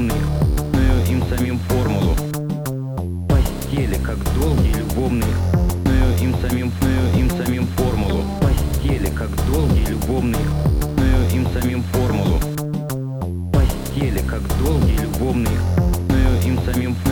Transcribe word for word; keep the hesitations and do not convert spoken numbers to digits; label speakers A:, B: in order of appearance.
A: любовный, знаю им самим формулу. Постели, как долгий любовный, знаю им самим, знаю им самим формулу. Постели, как долгий любовный, знаю им самим формулу. Постели, как долгий любовный, знаю им самим формулу.